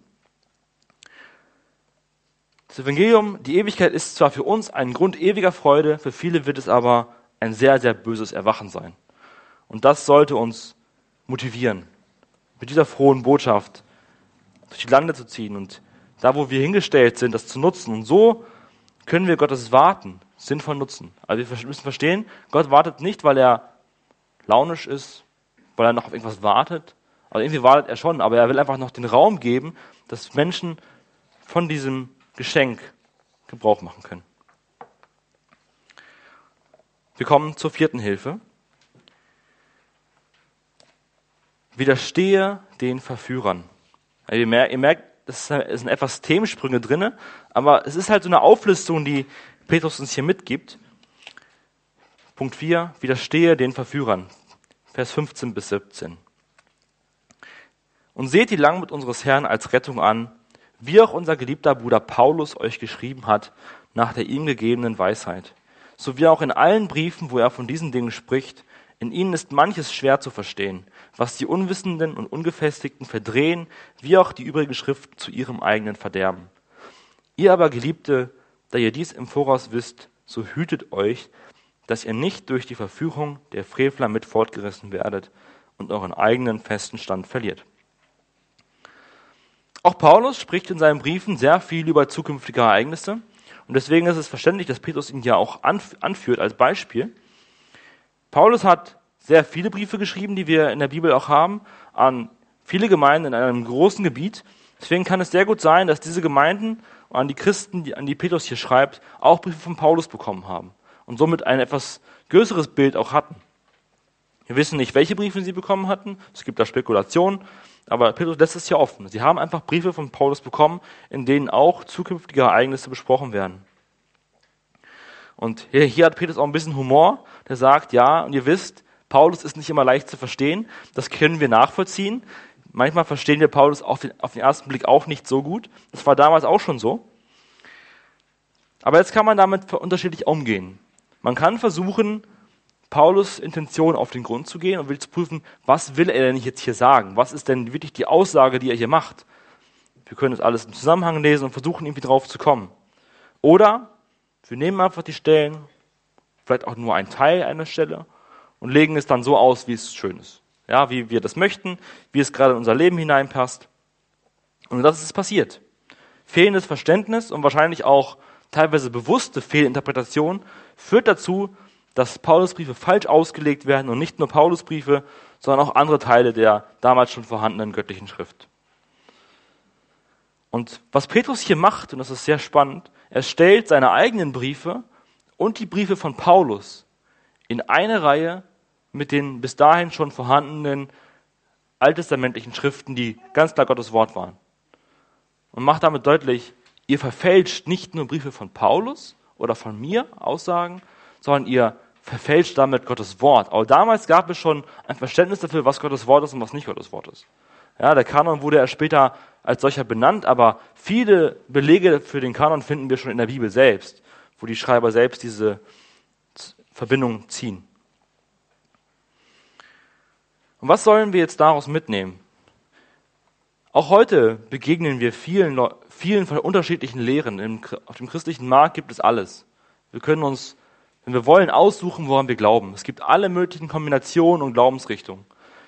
Das Evangelium, die Ewigkeit ist zwar für uns ein Grund ewiger Freude, für viele wird es aber ein sehr, sehr böses Erwachen sein. Und das sollte uns motivieren. mit dieser frohen Botschaft durch die Lande zu ziehen und da, wo wir hingestellt sind, das zu nutzen. Und so können wir Gottes Warten sinnvoll nutzen. Also wir müssen verstehen, Gott wartet nicht, weil er launisch ist, weil er noch auf irgendwas wartet. Also irgendwie wartet er schon, aber er will einfach noch den Raum geben, dass Menschen von diesem Geschenk Gebrauch machen können. Wir kommen zur 4. Hilfe. Widerstehe den Verführern. Also ihr merkt, es sind etwas Themensprünge drin, aber es ist halt so eine Auflistung, die Petrus uns hier mitgibt. Punkt 4, widerstehe den Verführern. Vers 15 bis 17. Und seht die Langmut unseres Herrn als Rettung an, wie auch unser geliebter Bruder Paulus euch geschrieben hat, nach der ihm gegebenen Weisheit. So wie auch in allen Briefen, wo er von diesen Dingen spricht, in ihnen ist manches schwer zu verstehen, was die Unwissenden und Ungefestigten verdrehen, wie auch die übrige Schrift zu ihrem eigenen Verderben. Ihr aber, Geliebte, da ihr dies im Voraus wisst, so hütet euch, dass ihr nicht durch die Verführung der Frevler mit fortgerissen werdet und euren eigenen festen Stand verliert. Auch Paulus spricht in seinen Briefen sehr viel über zukünftige Ereignisse und deswegen ist es verständlich, dass Petrus ihn ja auch anführt als Beispiel. Paulus hat sehr viele Briefe geschrieben, die wir in der Bibel auch haben, an viele Gemeinden in einem großen Gebiet. Deswegen kann es sehr gut sein, dass diese Gemeinden an die Christen, an die Petrus hier schreibt, auch Briefe von Paulus bekommen haben und somit ein etwas größeres Bild auch hatten. Wir wissen nicht, welche Briefe sie bekommen hatten. Es gibt da Spekulationen, aber Petrus lässt es hier offen. Sie haben einfach Briefe von Paulus bekommen, in denen auch zukünftige Ereignisse besprochen werden. Und hier hat Petrus auch ein bisschen Humor, der sagt, ja, und ihr wisst, Paulus ist nicht immer leicht zu verstehen, das können wir nachvollziehen. Manchmal verstehen wir Paulus auf den ersten Blick auch nicht so gut. Das war damals auch schon so. Aber jetzt kann man damit unterschiedlich umgehen. Man kann versuchen, Paulus' Intention auf den Grund zu gehen und will zu prüfen, was will er denn jetzt hier sagen? Was ist denn wirklich die Aussage, die er hier macht? Wir können das alles im Zusammenhang lesen und versuchen, irgendwie drauf zu kommen. Oder wir nehmen einfach die Stellen, vielleicht auch nur einen Teil einer Stelle und legen es dann so aus, wie es schön ist. Ja, wie wir das möchten, wie es gerade in unser Leben hineinpasst. Und das ist passiert. Fehlendes Verständnis und wahrscheinlich auch teilweise bewusste Fehlinterpretation führt dazu, dass Paulusbriefe falsch ausgelegt werden und nicht nur Paulusbriefe, sondern auch andere Teile der damals schon vorhandenen göttlichen Schrift. Und was Petrus hier macht, und das ist sehr spannend, er stellt seine eigenen Briefe und die Briefe von Paulus in eine Reihe mit den bis dahin schon vorhandenen alttestamentlichen Schriften, die ganz klar Gottes Wort waren. Und macht damit deutlich, ihr verfälscht nicht nur Briefe von Paulus oder von mir, Aussagen, sondern ihr verfälscht damit Gottes Wort. Aber damals gab es schon ein Verständnis dafür, was Gottes Wort ist und was nicht Gottes Wort ist. Ja, der Kanon wurde erst später als solcher benannt, aber viele Belege für den Kanon finden wir schon in der Bibel selbst, wo die Schreiber selbst diese Verbindung ziehen. Und was sollen wir jetzt daraus mitnehmen? Auch heute begegnen wir vielen von unterschiedlichen Lehren. Auf dem christlichen Markt gibt es alles. Wir können uns, wenn wir wollen, aussuchen, woran wir glauben. Es gibt alle möglichen Kombinationen und Glaubensrichtungen.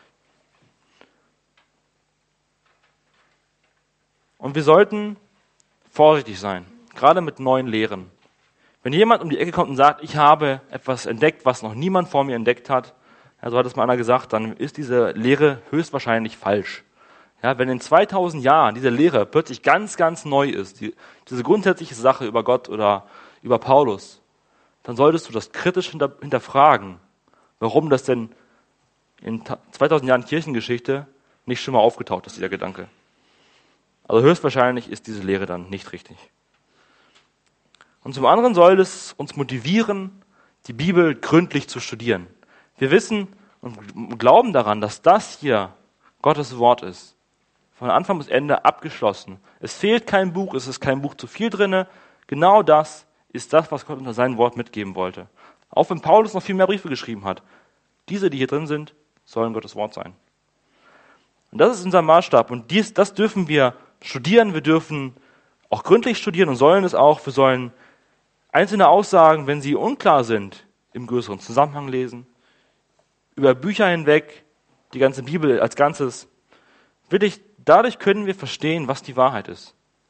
Und wir sollten vorsichtig sein, gerade mit neuen Lehren. Wenn jemand um die Ecke kommt und sagt, ich habe etwas entdeckt, was noch niemand vor mir entdeckt hat, ja, so hat es mal einer gesagt, dann ist diese Lehre höchstwahrscheinlich falsch. Ja, wenn in 2000 Jahren diese Lehre plötzlich ganz, ganz neu ist, diese grundsätzliche Sache über Gott oder über Paulus, dann solltest du das kritisch hinterfragen, warum das denn in 2000 Jahren Kirchengeschichte nicht schon mal aufgetaucht ist, dieser Gedanke. Also höchstwahrscheinlich ist diese Lehre dann nicht richtig. Und zum anderen soll es uns motivieren, die Bibel gründlich zu studieren. Wir wissen und glauben daran, dass das hier Gottes Wort ist. Von Anfang bis Ende abgeschlossen. Es fehlt kein Buch, es ist kein Buch zu viel drin. Genau das ist das, was Gott unter sein Wort mitgeben wollte. Auch wenn Paulus noch viel mehr Briefe geschrieben hat. Diese, die hier drin sind, sollen Gottes Wort sein. Und das ist unser Maßstab. Und das dürfen wir studieren. Wir dürfen auch gründlich studieren und sollen es auch. Wir sollen einzelne Aussagen, wenn sie unklar sind, im größeren Zusammenhang lesen. Über Bücher hinweg, die ganze Bibel als Ganzes. Wirklich, dadurch können wir verstehen, was die Wahrheit ist.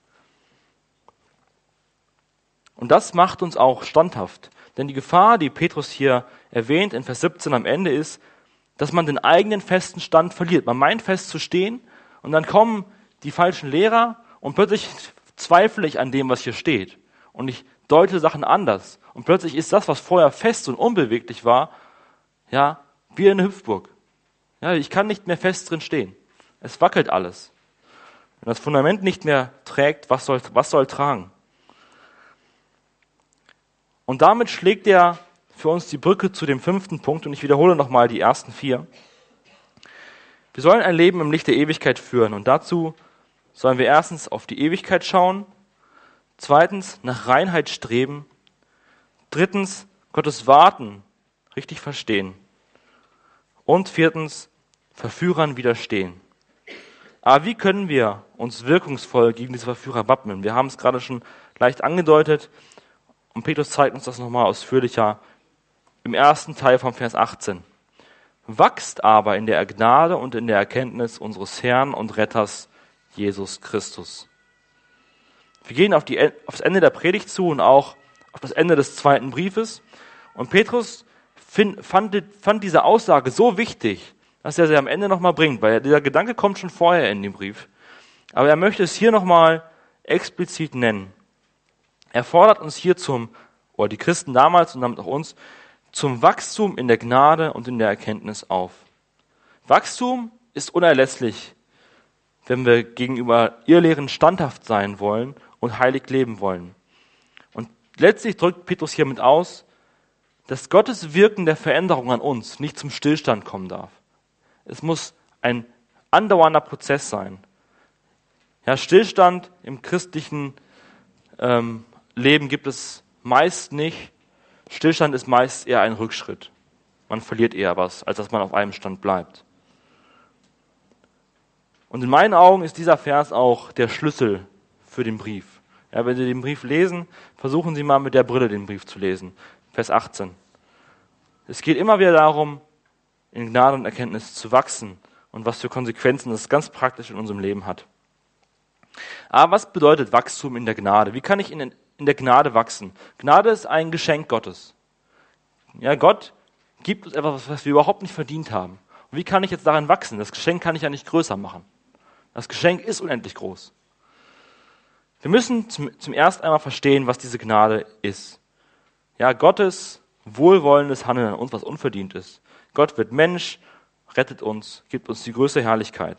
Und das macht uns auch standhaft. Denn die Gefahr, die Petrus hier erwähnt in Vers 17 am Ende ist, dass man den eigenen festen Stand verliert. Man meint fest zu stehen und dann kommen die falschen Lehrer und plötzlich zweifle ich an dem, was hier steht. Und ich deute Sachen anders. Und plötzlich ist das, was vorher fest und unbeweglich war, ja, wie eine Hüpfburg. Ja, ich kann nicht mehr fest drin stehen. Es wackelt alles. Wenn das Fundament nicht mehr trägt, was soll tragen? Und damit schlägt er für uns die Brücke zu dem 5. Punkt und ich wiederhole nochmal die ersten 4. Wir sollen ein Leben im Licht der Ewigkeit führen und dazu sollen wir erstens auf die Ewigkeit schauen, zweitens nach Reinheit streben, drittens Gottes Warten richtig verstehen und viertens Verführern widerstehen. Aber wie können wir uns wirkungsvoll gegen diese Verführer wappnen? Wir haben es gerade schon leicht angedeutet und Petrus zeigt uns das nochmal ausführlicher im ersten Teil vom Vers 18. Wachst aber in der Gnade und in der Erkenntnis unseres Herrn und Retters Jesus Christus. Wir gehen aufs Ende der Predigt zu und auch auf das Ende des 2. Briefes. Und Petrus fand diese Aussage so wichtig, dass er sie am Ende nochmal bringt, weil dieser Gedanke kommt schon vorher in dem Brief. Aber er möchte es hier nochmal explizit nennen. Er fordert uns hier oder die Christen damals und damit auch uns, zum Wachstum in der Gnade und in der Erkenntnis auf. Wachstum ist unerlässlich, wenn wir gegenüber Irrlehren standhaft sein wollen und heilig leben wollen. Und letztlich drückt Petrus hiermit aus, dass Gottes Wirken der Veränderung an uns nicht zum Stillstand kommen darf. Es muss ein andauernder Prozess sein. Ja, Stillstand im christlichen Leben gibt es meist nicht. Stillstand ist meist eher ein Rückschritt. Man verliert eher was, als dass man auf einem Stand bleibt. Und in meinen Augen ist dieser Vers auch der Schlüssel für den Brief. Ja, wenn Sie den Brief lesen, versuchen Sie mal mit der Brille den Brief zu lesen. Vers 18. Es geht immer wieder darum, in Gnade und Erkenntnis zu wachsen und was für Konsequenzen das ganz praktisch in unserem Leben hat. Aber was bedeutet Wachstum in der Gnade? Wie kann ich in der Gnade wachsen? Gnade ist ein Geschenk Gottes. Ja, Gott gibt uns etwas, was wir überhaupt nicht verdient haben. Und wie kann ich jetzt darin wachsen? Das Geschenk kann ich ja nicht größer machen. Das Geschenk ist unendlich groß. Wir müssen zum ersten einmal verstehen, was diese Gnade ist. Ja, Gottes wohlwollendes Handeln an uns, was unverdient ist. Gott wird Mensch, rettet uns, gibt uns die größte Herrlichkeit.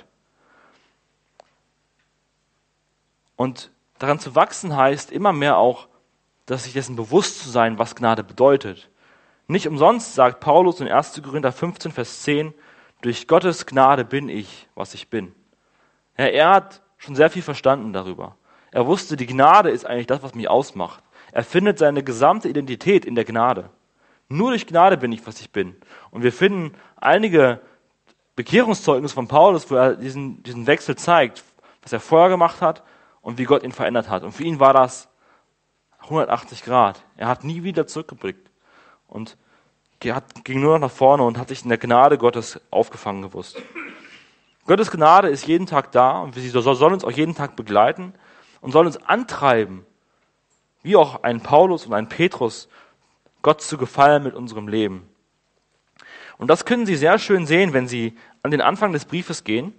Und daran zu wachsen heißt immer mehr auch, dass sich dessen bewusst zu sein, was Gnade bedeutet. Nicht umsonst sagt Paulus in 1. Korinther 15, Vers 10, durch Gottes Gnade bin ich, was ich bin. Ja, er hat schon sehr viel verstanden darüber. Er wusste, die Gnade ist eigentlich das, was mich ausmacht. Er findet seine gesamte Identität in der Gnade. Nur durch Gnade bin ich, was ich bin. Und wir finden einige Bekehrungszeugnisse von Paulus, wo er diesen Wechsel zeigt, was er vorher gemacht hat und wie Gott ihn verändert hat. Und für ihn war das 180 Grad. Er hat nie wieder zurückgeblickt und ging nur noch nach vorne und hat sich in der Gnade Gottes aufgefangen gewusst. Gottes Gnade ist jeden Tag da und sie soll uns auch jeden Tag begleiten und soll uns antreiben, wie auch ein Paulus und ein Petrus, Gott zu gefallen mit unserem Leben. Und das können Sie sehr schön sehen, wenn Sie an den Anfang des Briefes gehen.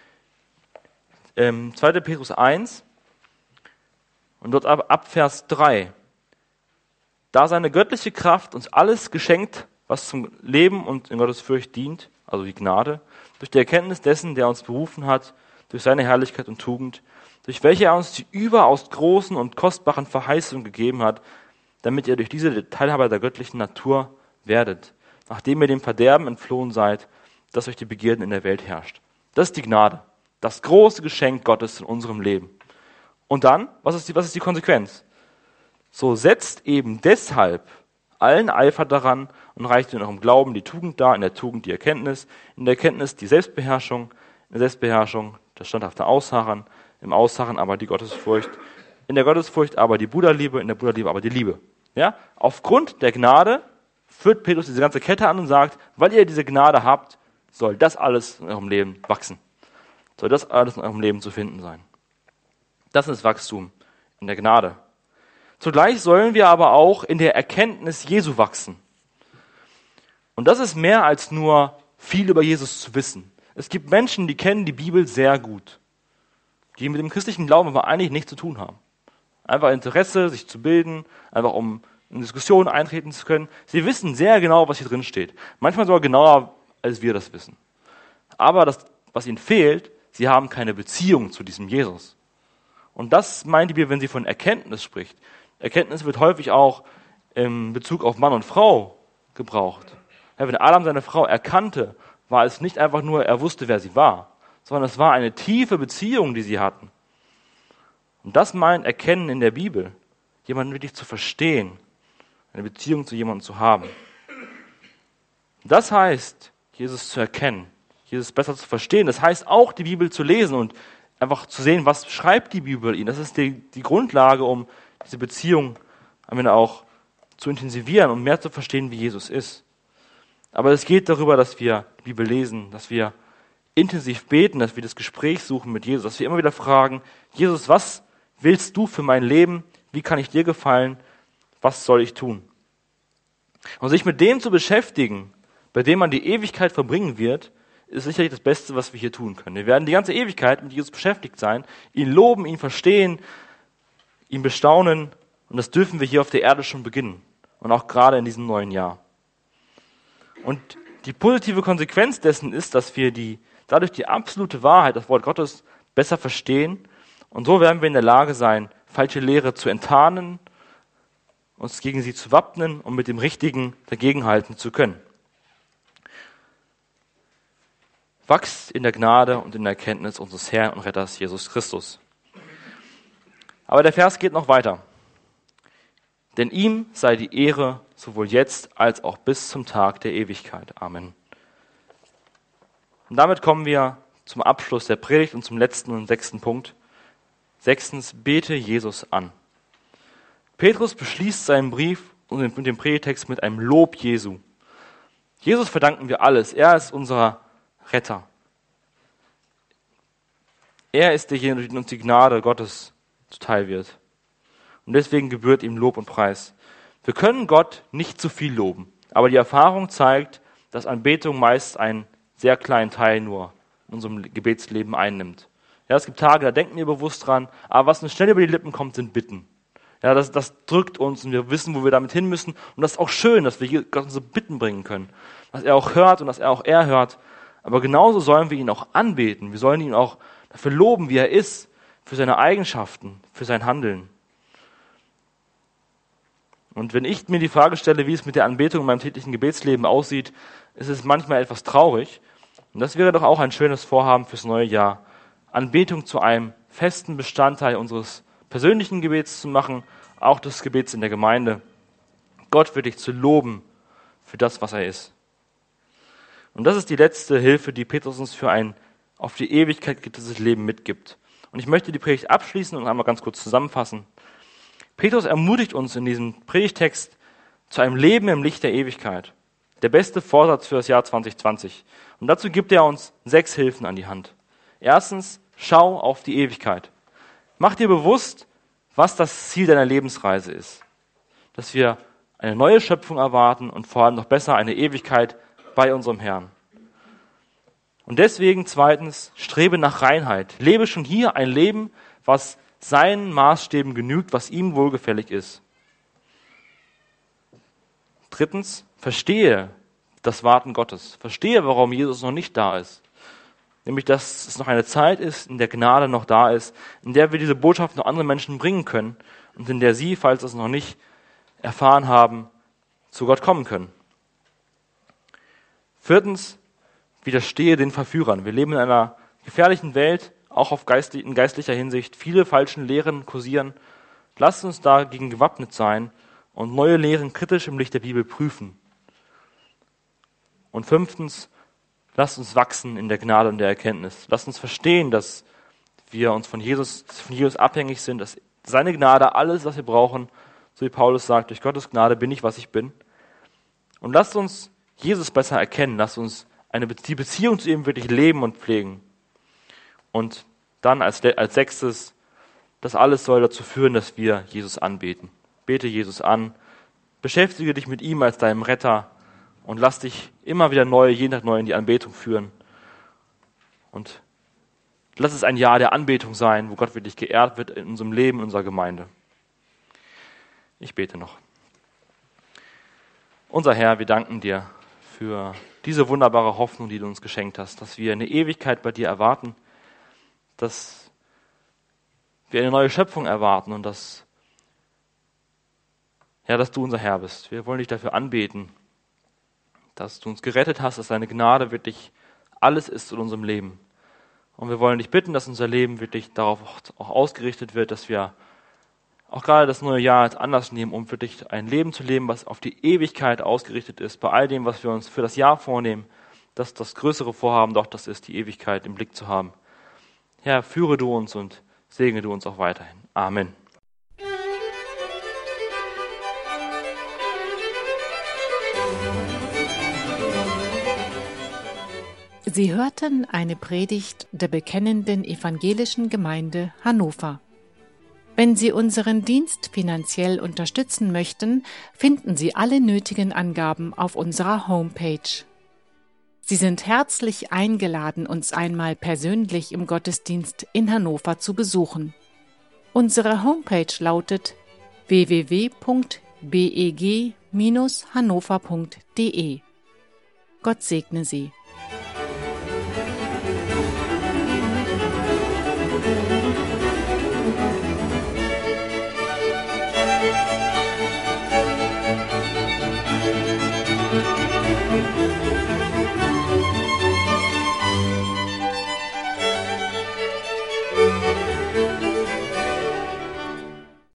2. Petrus 1 und dort ab Vers 3. Da seine göttliche Kraft uns alles geschenkt, was zum Leben und in Gottes Furcht dient, also die Gnade, durch die Erkenntnis dessen, der uns berufen hat, durch seine Herrlichkeit und Tugend, durch welche er uns die überaus großen und kostbaren Verheißungen gegeben hat, damit ihr durch diese Teilhaber der göttlichen Natur werdet, nachdem ihr dem Verderben entflohen seid, das durch die Begierden in der Welt herrscht. Das ist die Gnade, das große Geschenk Gottes in unserem Leben. Und dann, was ist die Konsequenz? So setzt eben deshalb allen Eifer daran und reicht in eurem Glauben die Tugend dar, in der Tugend die Erkenntnis, in der Erkenntnis die Selbstbeherrschung, in der Selbstbeherrschung das standhafte Ausharren, im Ausharren aber die Gottesfurcht, in der Gottesfurcht aber die Bruderliebe, in der Bruderliebe aber die Liebe. Ja? Aufgrund der Gnade führt Petrus diese ganze Kette an und sagt, weil ihr diese Gnade habt, soll das alles in eurem Leben wachsen. soll das alles in eurem Leben zu finden sein. Das ist Wachstum in der Gnade. Zugleich sollen wir aber auch in der Erkenntnis Jesu wachsen. Und das ist mehr als nur viel über Jesus zu wissen. Es gibt Menschen, die kennen die Bibel sehr gut, die mit dem christlichen Glauben aber eigentlich nichts zu tun haben. Einfach Interesse, sich zu bilden, einfach um in Diskussionen eintreten zu können. Sie wissen sehr genau, was hier drin steht. Manchmal sogar genauer, als wir das wissen. Aber das, was ihnen fehlt, sie haben keine Beziehung zu diesem Jesus. Und das meint die Bibel, wenn sie von Erkenntnis spricht. Erkenntnis wird häufig auch in Bezug auf Mann und Frau gebraucht. Ja, wenn Adam seine Frau erkannte, war es nicht einfach nur, er wusste, wer sie war, sondern es war eine tiefe Beziehung, die sie hatten. Und das meint Erkennen in der Bibel, jemanden wirklich zu verstehen, eine Beziehung zu jemandem zu haben. Das heißt, Jesus zu erkennen, Jesus besser zu verstehen. Das heißt auch, die Bibel zu lesen und einfach zu sehen, was schreibt die Bibel ihnen. Das ist die Grundlage, um diese Beziehung am Ende auch zu intensivieren und mehr zu verstehen, wie Jesus ist. Aber es geht darüber, dass wir die Bibel lesen, dass wir intensiv beten, dass wir das Gespräch suchen mit Jesus, dass wir immer wieder fragen, Jesus, was willst du für mein Leben? Wie kann ich dir gefallen? Was soll ich tun? Und sich mit dem zu beschäftigen, bei dem man die Ewigkeit verbringen wird, ist sicherlich das Beste, was wir hier tun können. Wir werden die ganze Ewigkeit mit Jesus beschäftigt sein, ihn loben, ihn verstehen, ihn bestaunen. Und das dürfen wir hier auf der Erde schon beginnen. Und auch gerade in diesem neuen Jahr. Und die positive Konsequenz dessen ist, dass wir dadurch die absolute Wahrheit, das Wort Gottes, besser verstehen. Und so werden wir in der Lage sein, falsche Lehre zu enttarnen, uns gegen sie zu wappnen und mit dem Richtigen dagegenhalten zu können. Wachst in der Gnade und in der Erkenntnis unseres Herrn und Retters Jesus Christus. Aber der Vers geht noch weiter. Denn ihm sei die Ehre sowohl jetzt als auch bis zum Tag der Ewigkeit. Amen. Und damit kommen wir zum Abschluss der Predigt und zum letzten und 6. Punkt. 6. Bete Jesus an. Petrus beschließt seinen Brief und den Predigtext mit einem Lob Jesu. Jesus verdanken wir alles. Er ist unser Retter. Er ist derjenige, durch den uns die Gnade Gottes zuteil wird. Und deswegen gebührt ihm Lob und Preis. Wir können Gott nicht zu viel loben, aber die Erfahrung zeigt, dass Anbetung meist einen sehr kleinen Teil nur in unserem Gebetsleben einnimmt. Ja, es gibt Tage, da denken wir bewusst dran, aber was uns schnell über die Lippen kommt, sind Bitten. Ja, das drückt uns und wir wissen, wo wir damit hin müssen. Und das ist auch schön, dass wir Gott unsere Bitten bringen können. Dass er auch hört und dass er auch hört. Aber genauso sollen wir ihn auch anbeten. Wir sollen ihn auch dafür loben, wie er ist, für seine Eigenschaften, für sein Handeln. Und wenn ich mir die Frage stelle, wie es mit der Anbetung in meinem täglichen Gebetsleben aussieht, ist es manchmal etwas traurig. Und das wäre doch auch ein schönes Vorhaben fürs neue Jahr, Anbetung zu einem festen Bestandteil unseres persönlichen Gebets zu machen, auch des Gebets in der Gemeinde. Gott wirklich zu loben für das, was er ist. Und das ist die letzte Hilfe, die Petrus uns für ein auf die Ewigkeit gerichtete Leben mitgibt. Und ich möchte die Predigt abschließen und einmal ganz kurz zusammenfassen. Petrus ermutigt uns in diesem Predigtext zu einem Leben im Licht der Ewigkeit. Der beste Vorsatz für das Jahr 2020. Und dazu gibt er uns 6 Hilfen an die Hand. Erstens, schau auf die Ewigkeit. Mach dir bewusst, was das Ziel deiner Lebensreise ist. Dass wir eine neue Schöpfung erwarten und vor allem noch besser eine Ewigkeit bei unserem Herrn. Und deswegen zweitens, strebe nach Reinheit. Lebe schon hier ein Leben, was seinen Maßstäben genügt, was ihm wohlgefällig ist. Drittens, verstehe das Warten Gottes. Verstehe, warum Jesus noch nicht da ist. Nämlich, dass es noch eine Zeit ist, in der Gnade noch da ist, in der wir diese Botschaft noch anderen Menschen bringen können und in der sie, falls sie es noch nicht erfahren haben, zu Gott kommen können. Viertens, widerstehe den Verführern. Wir leben in einer gefährlichen Welt, auch in geistlicher Hinsicht. Viele falschen Lehren kursieren. Lasst uns dagegen gewappnet sein und neue Lehren kritisch im Licht der Bibel prüfen. Und 5. Lasst uns wachsen in der Gnade und der Erkenntnis. Lasst uns verstehen, dass wir uns von Jesus abhängig sind, dass seine Gnade alles, was wir brauchen, so wie Paulus sagt, durch Gottes Gnade bin ich, was ich bin. Und lasst uns Jesus besser erkennen. Lasst uns die Beziehung zu ihm wirklich leben und pflegen. Und dann als sechstes, das alles soll dazu führen, dass wir Jesus anbeten. Bete Jesus an, beschäftige dich mit ihm als deinem Retter und lass dich immer wieder neu, jeden Tag neu in die Anbetung führen. Und lass es ein Jahr der Anbetung sein, wo Gott wirklich geehrt wird in unserem Leben, in unserer Gemeinde. Ich bete noch. Unser Herr, wir danken dir für diese wunderbare Hoffnung, die du uns geschenkt hast, dass wir eine Ewigkeit bei dir erwarten, dass wir eine neue Schöpfung erwarten und dass du unser Herr bist. Wir wollen dich dafür anbeten, dass du uns gerettet hast, dass deine Gnade wirklich alles ist in unserem Leben. Und wir wollen dich bitten, dass unser Leben wirklich darauf auch ausgerichtet wird, dass wir auch gerade das neue Jahr als Anlass nehmen, um wirklich ein Leben zu leben, was auf die Ewigkeit ausgerichtet ist. Bei all dem, was wir uns für das Jahr vornehmen, dass das größere Vorhaben doch das ist, die Ewigkeit im Blick zu haben. Herr, führe du uns und segne du uns auch weiterhin. Amen. Sie hörten eine Predigt der Bekennenden Evangelischen Gemeinde Hannover. Wenn Sie unseren Dienst finanziell unterstützen möchten, finden Sie alle nötigen Angaben auf unserer Homepage. Sie sind herzlich eingeladen, uns einmal persönlich im Gottesdienst in Hannover zu besuchen. Unsere Homepage lautet www.beg-hannover.de. Gott segne Sie.